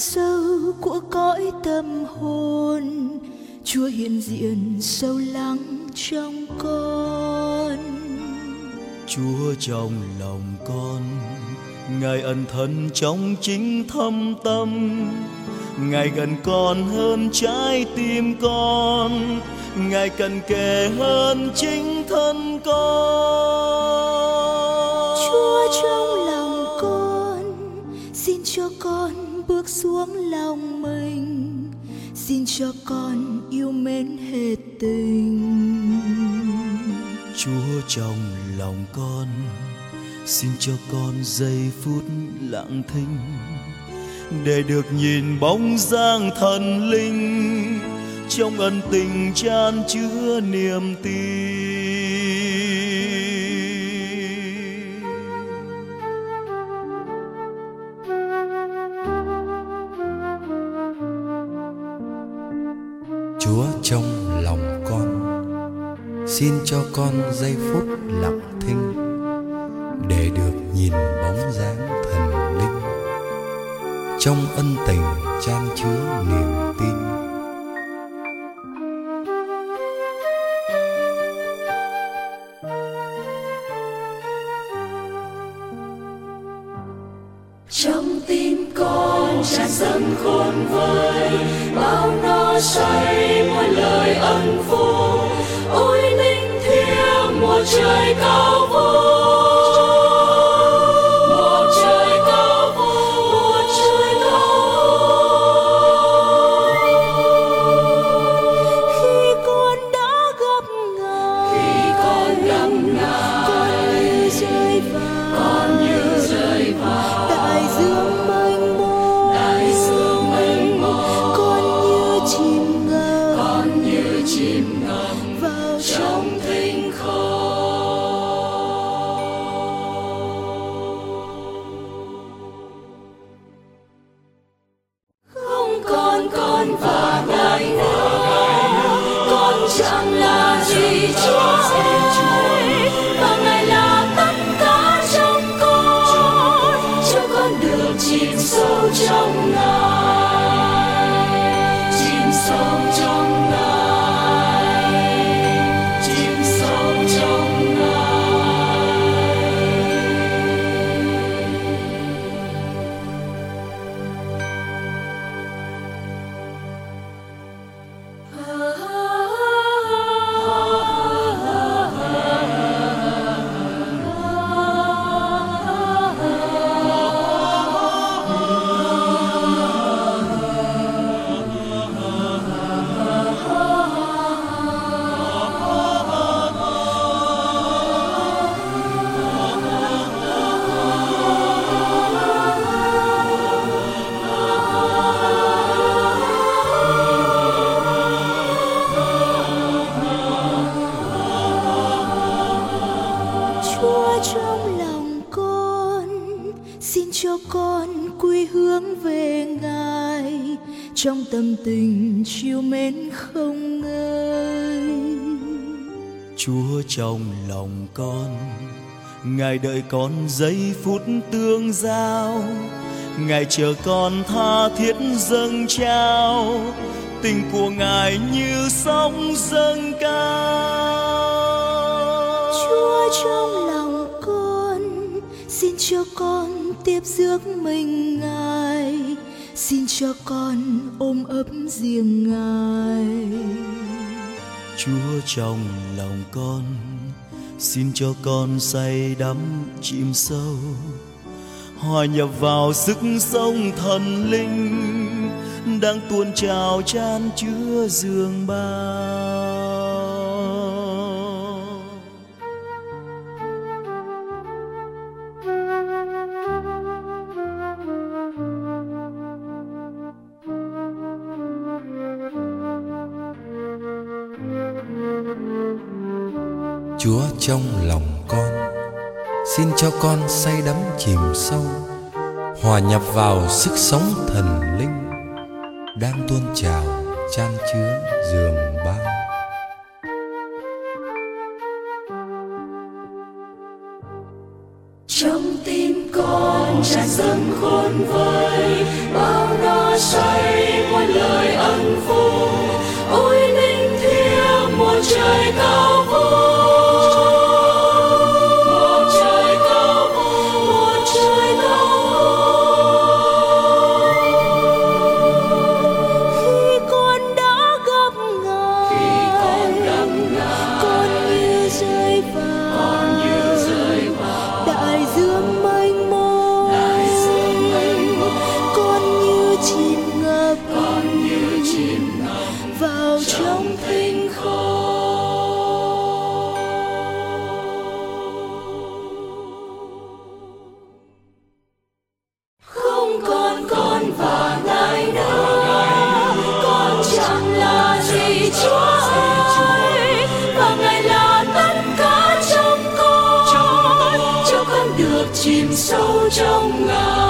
sâu của cõi tâm hồn, Chúa hiện diện sâu lắng trong con. Chúa trong lòng con, Ngài ẩn thân trong chính thâm tâm, Ngài gần con hơn trái tim con, Ngài cận kề hơn chính thân con. Chúa trong lòng con, xin cho con bước xuống lòng mình, xin cho con yêu mến hết tình. Chúa trong lòng con, xin cho con giây phút lặng thinh, để được nhìn bóng dáng thần linh trong ân tình chan chứa niềm tin. Chúa trong lòng con, xin cho con giây phút lặng thinh, để được nhìn bóng dáng thần linh trong ân tình chan chứa niềm tin. Trong tim con tràn dâng khôn vơi, bao no say muôn lời ân phúc. Ôi linh thiêng một trời cao vũ, một trời cao vũ, một trời cao vũ. Khi con đã gặp Ngài, khi con gặp Ngài, con như rơi vào đại dương mênh mông, đại dương mênh mông. Con như chìm ngập vào trong thinh không còn con và Ngài nữa, con chẳng là gì Chúa ơi, và Ngài là tất cả trong con, cho con được chìm sâu trong Ngài, chìm sâu trong Ngài, chìm sâu trong trong lòng con, xin cho con quy hướng về Ngài, trong tâm tình trìu mến không ngơi. Chúa trong lòng con, Ngài đợi con giây phút tương giao, Ngài chờ con tha thiết dâng trao, tình của Ngài như sóng dâng cao. Chúa trong lòng con, xin cho con tiếp rước mình Ngài, xin cho con ôm ấp riêng Ngài. Chúa trong lòng con, xin cho con say đắm chìm sâu, hòa nhập vào sức sống thần linh đang tuôn trào chan chứa dương bao. Chúa trong lòng con, xin cho con say đắm chìm sâu, hòa nhập vào sức sống thần linh đang tuôn trào chan chứa giường bao. Trong tim con tràn dâng khôn vơi, bao no mùa say muôn lời ân phúc. Ôi linh thiêng mùa trời cao vũ, mùa trời cao vũ, mùa trời cao vũ. Khi con đã gặp Ngài, con như rơi vào đại dương mênh mông, con như chìm ngập vào trong thinh không. Không còn con và Ngài nữa, con chẳng là gì Chúa ơi, và Ngài là tất cả trong con, cho con được chìm sâu trong Ngài.